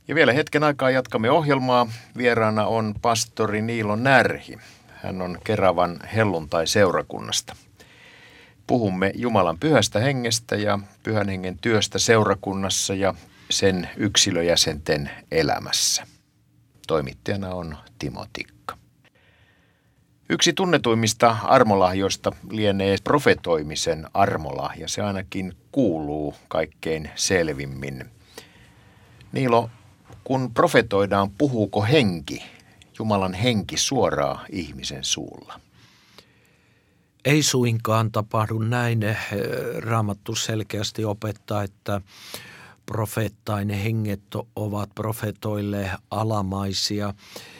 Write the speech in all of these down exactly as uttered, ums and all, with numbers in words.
Ja vielä hetken aikaa jatkamme ohjelmaa. Vieraana on pastori Niilo Närhi. Hän on Keravan helluntai-seurakunnasta. Puhumme Jumalan pyhästä hengestä ja pyhän hengen työstä seurakunnassa ja sen yksilöjäsenten elämässä. Toimittajana on Timo Tikka. Yksi tunnetuimmista armolahjoista lienee profetoimisen armolahja. Se ainakin kuuluu kaikkein selvimmin. Niilo, kun profetoidaan, puhuuko henki, Jumalan henki suoraan ihmisen suulla? Ei suinkaan tapahdu näin. Raamattu selkeästi opettaa, että profeettain henget ovat profetoille alamaisia.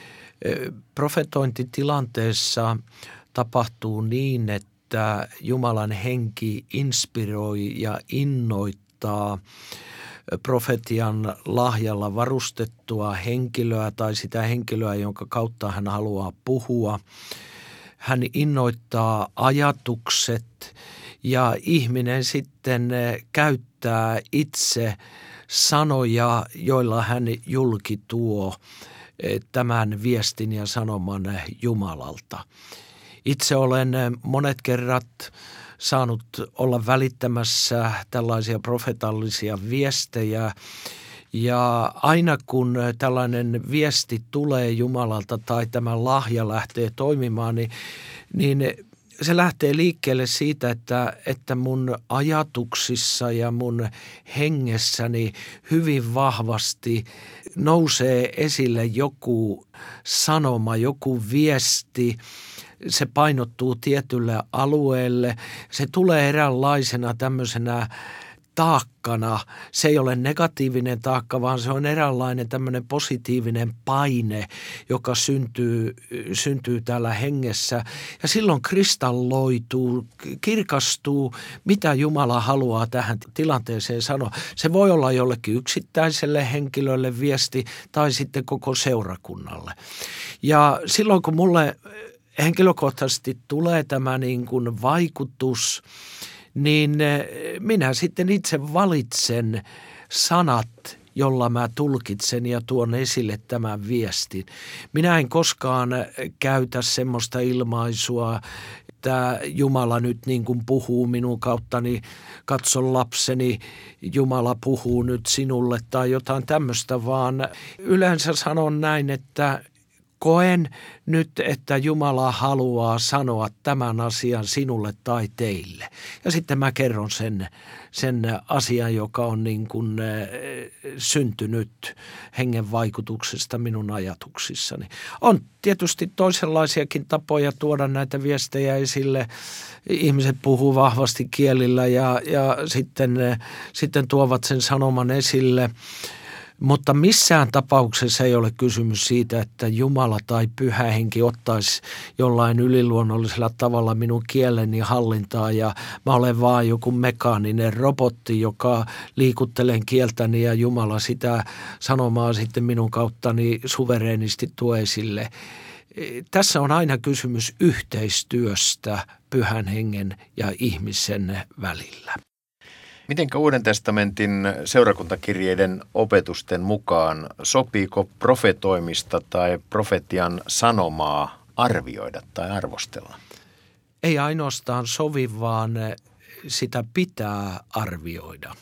Profetointitilanteessa tapahtuu niin, että Jumalan henki inspiroi ja innoittaa profetian lahjalla varustettua henkilöä tai sitä henkilöä, jonka kautta hän haluaa puhua. Hän innoittaa ajatukset ja ihminen sitten käyttää itse sanoja, joilla hän julki tuo tämän viestin ja sanoman Jumalalta. Itse olen monet kerrat saanut olla välittämässä tällaisia profetallisia viestejä. Ja aina kun tällainen viesti tulee Jumalalta tai tämä lahja lähtee toimimaan, niin, niin se lähtee liikkeelle siitä, että, että mun ajatuksissa ja mun hengessäni hyvin vahvasti nousee esille joku sanoma, joku viesti. Se painottuu tietylle alueelle. Se tulee eräänlaisena tämmöisenä taakkana. Se ei ole negatiivinen taakka, vaan se on eräänlainen tämmöinen positiivinen paine, joka syntyy, syntyy täällä hengessä. Ja silloin kristalloituu, kirkastuu, mitä Jumala haluaa tähän tilanteeseen sanoa. Se voi olla jollekin yksittäiselle henkilölle viesti tai sitten koko seurakunnalle. Ja silloin kun mulle henkilökohtaisesti tulee tämä niin kuin vaikutus, niin minä sitten itse valitsen sanat, jolla mä tulkitsen ja tuon esille tämän viestin. Minä en koskaan käytä semmoista ilmaisua, että Jumala nyt niin kuin puhuu minun kauttani, katso lapseni, Jumala puhuu nyt sinulle tai jotain tämmöistä, vaan yleensä sanon näin, että koen nyt, että Jumala haluaa sanoa tämän asian sinulle tai teille. Ja sitten mä kerron sen, sen asian, joka on niin kuin syntynyt hengen vaikutuksesta minun ajatuksissani. On tietysti toisenlaisiakin tapoja tuoda näitä viestejä esille. Ihmiset puhuu vahvasti kielillä ja, ja sitten, sitten tuovat sen sanoman esille. Mutta missään tapauksessa ei ole kysymys siitä, että Jumala tai Pyhä Henki ottaisi jollain yliluonnollisella tavalla minun kieleni hallintaa ja mä olen vaan joku mekaaninen robotti, joka liikuttelen kieltäni ja Jumala sitä sanomaa sitten minun kauttani suvereenisti tuo esille. Tässä on aina kysymys yhteistyöstä Pyhän Hengen ja ihmisen välillä. Mitenkä Uuden testamentin seurakuntakirjeiden opetusten mukaan sopiiko profetoimista tai profetian sanomaa arvioida tai arvostella? Ei ainoastaan sovi, vaan sitä pitää arvioida,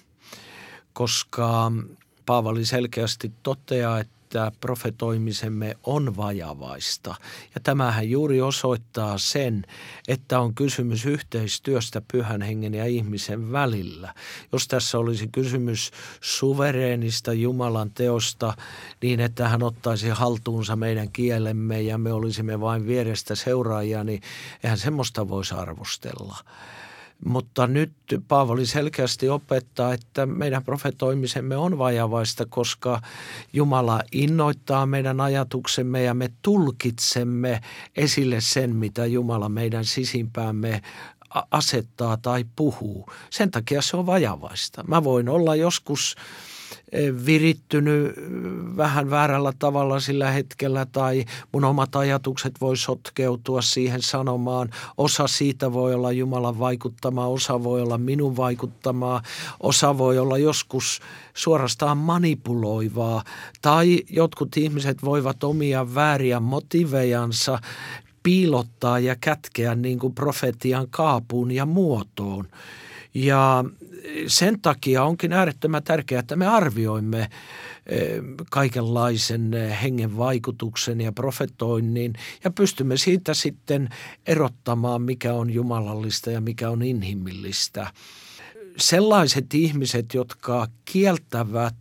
koska Paavali selkeästi toteaa, että profetoimisemme on vajavaista. Ja tämähän juuri osoittaa sen, että on kysymys yhteistyöstä Pyhän Hengen ja ihmisen välillä. Jos tässä olisi kysymys suvereenista Jumalan teosta niin, että hän ottaisi haltuunsa meidän kielemme ja me olisimme vain vierestä seuraajia, niin eihän semmoista voisi arvostella. Mutta nyt Paavali selkeästi opettaa, että meidän profetoimisemme on vajavaista, koska Jumala innoittaa meidän ajatuksemme ja me tulkitsemme esille sen, mitä Jumala meidän sisimpäämme asettaa tai puhuu. Sen takia se on vajavaista. Mä voin olla joskus virittynyt vähän väärällä tavalla sillä hetkellä tai mun omat ajatukset voi sotkeutua siihen sanomaan. Osa siitä voi olla Jumalan vaikuttamaa, osa voi olla minun vaikuttamaa, osa voi olla joskus suorastaan manipuloivaa tai jotkut ihmiset voivat omia vääriä motivejansa piilottaa ja kätkeä niin kuin profetian kaapuun ja muotoon. Ja sen takia onkin äärettömän tärkeää, että me arvioimme kaikenlaisen hengen vaikutuksen ja profetoinnin ja pystymme siitä sitten erottamaan, mikä on jumalallista ja mikä on inhimillistä. Sellaiset ihmiset, jotka kieltävät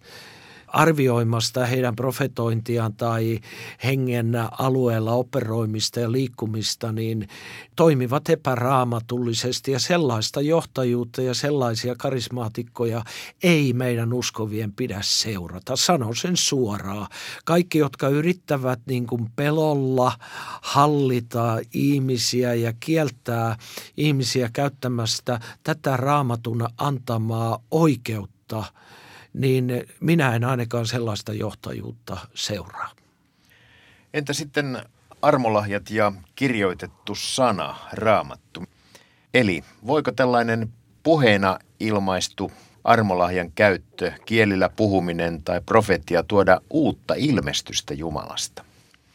arvioimasta heidän profetointiaan tai hengen alueella operoimista ja liikkumista, niin toimivat epäraamatullisesti ja sellaista johtajuutta ja sellaisia karismaatikkoja ei meidän uskovien pidä seurata. Sanon sen suoraan. Kaikki, jotka yrittävät niin kuin pelolla hallita ihmisiä ja kieltää ihmisiä käyttämästä tätä Raamatun antamaa oikeutta, niin minä en ainakaan sellaista johtajuutta seuraa. Entä sitten armolahjat ja kirjoitettu sana, Raamattu? Eli voiko tällainen puheena ilmaistu armolahjan käyttö, kielillä puhuminen tai profetia tuoda uutta ilmestystä Jumalasta?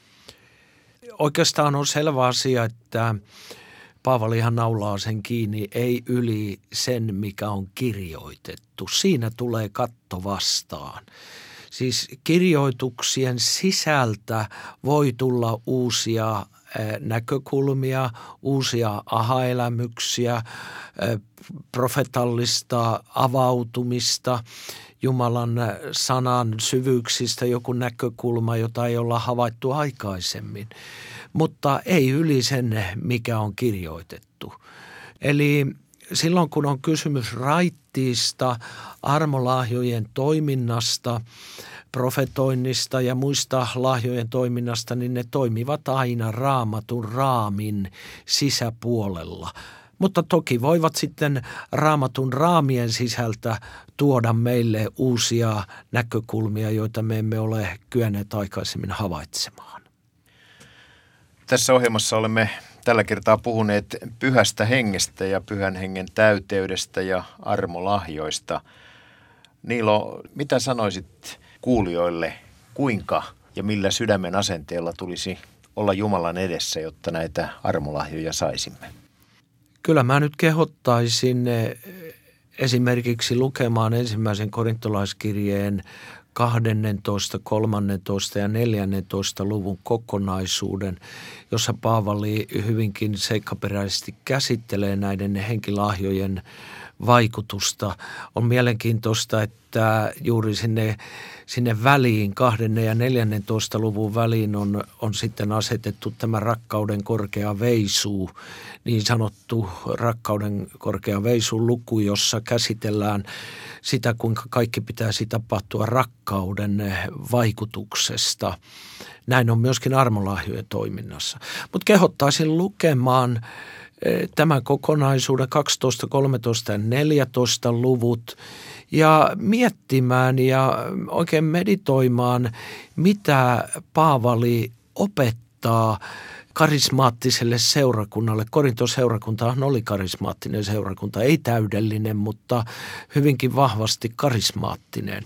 Oikeastaan on selvä asia, että Paavalihan naulaa sen kiinni, ei yli sen, mikä on kirjoitettu. Siinä tulee katto vastaan. Siis kirjoituksien sisältä voi tulla uusia näkökulmia, uusia aha-elämyksiä, profetallista avautumista, Jumalan sanan syvyyksistä joku näkökulma, jota ei olla havaittu aikaisemmin, mutta ei yli sen, mikä on kirjoitettu. Eli silloin, kun on kysymys raittiista, armolahjojen toiminnasta, profetoinnista ja muista lahjojen toiminnasta, niin ne toimivat aina Raamatun raamin sisäpuolella. Mutta toki voivat sitten Raamatun raamien sisältä tuoda meille uusia näkökulmia, joita me emme ole kyenneet aikaisemmin havaitsemaan. Tässä ohjelmassa olemme tällä kertaa puhuneet pyhästä hengestä ja pyhän hengen täyteydestä ja armolahjoista. Niilo, mitä sanoisit kuulijoille, kuinka ja millä sydämen asenteella tulisi olla Jumalan edessä, jotta näitä armolahjoja saisimme? Kyllä mä nyt kehottaisin esimerkiksi lukemaan ensimmäisen korintolaiskirjeen kaksitoista, kolmetoista ja neljätoista luvun kokonaisuuden, jossa Paavali hyvinkin seikkaperäisesti käsittelee näiden henkilahjojen vaikutusta. On mielenkiintoista, että juuri sinne, sinne väliin, kahden ja neljännentoista luvun väliin on, on sitten asetettu tämä rakkauden korkea veisuu, niin sanottu rakkauden korkea veisuu luku, jossa käsitellään sitä, kuinka kaikki pitäisi tapahtua rakkauden vaikutuksesta. Näin on myöskin armolahjojen toiminnassa. Mutta kehottaisin lukemaan tämän kokonaisuuden kaksitoista, kolmetoista ja neljätoista luvut ja miettimään ja oikein meditoimaan, mitä Paavali opettaa karismaattiselle seurakunnalle. Korinton seurakuntahan oli karismaattinen seurakunta, ei täydellinen, mutta hyvinkin vahvasti karismaattinen.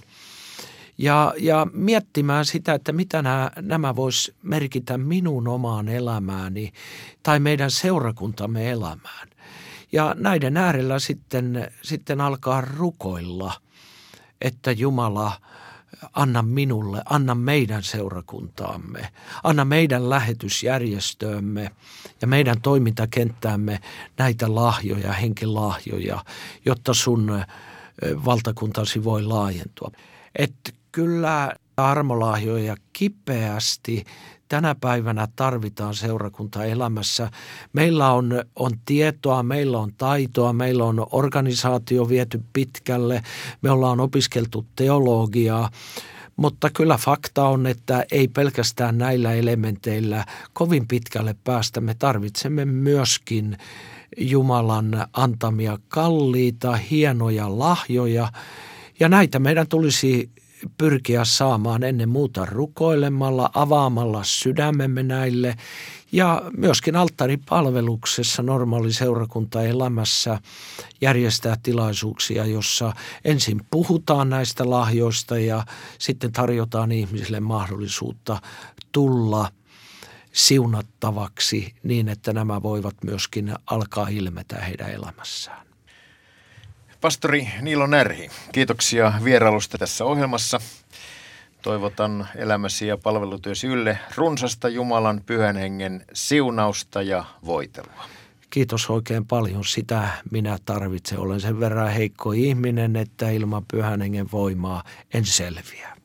Ja, ja miettimään sitä, että mitä nämä, nämä vois merkitä minun omaan elämääni tai meidän seurakuntamme elämään. Ja näiden äärellä sitten, sitten alkaa rukoilla, että Jumala, anna minulle, anna meidän seurakuntaamme, anna meidän lähetysjärjestöömme ja meidän toimintakenttäämme näitä lahjoja, henkilahjoja, jotta sun valtakuntasi voi laajentua. Että kyllä armolahjoja kipeästi tänä päivänä tarvitaan seurakuntaelämässä. Meillä on, on tietoa, meillä on taitoa, meillä on organisaatio viety pitkälle, me ollaan opiskeltu teologiaa, mutta kyllä fakta on, että ei pelkästään näillä elementeillä kovin pitkälle päästä. Me tarvitsemme myöskin Jumalan antamia kalliita, hienoja lahjoja, Ja näitä meidän tulisi pyrkiä saamaan ennen muuta rukoilemalla, avaamalla sydämemme näille ja myöskin alttaripalveluksessa normaali seurakuntaelämässä järjestää tilaisuuksia, jossa ensin puhutaan näistä lahjoista ja sitten tarjotaan ihmisille mahdollisuutta tulla siunattavaksi niin, että nämä voivat myöskin alkaa ilmetä heidän elämässään. Pastori Niilo Närhi, kiitoksia vierailusta tässä ohjelmassa. Toivotan elämäsi ja palvelutyösi ylle runsasta Jumalan pyhän hengen siunausta ja voitelua. Kiitos oikein paljon. Sitä minä tarvitsen. Olen sen verran heikko ihminen, että ilman pyhän hengen voimaa en selviä.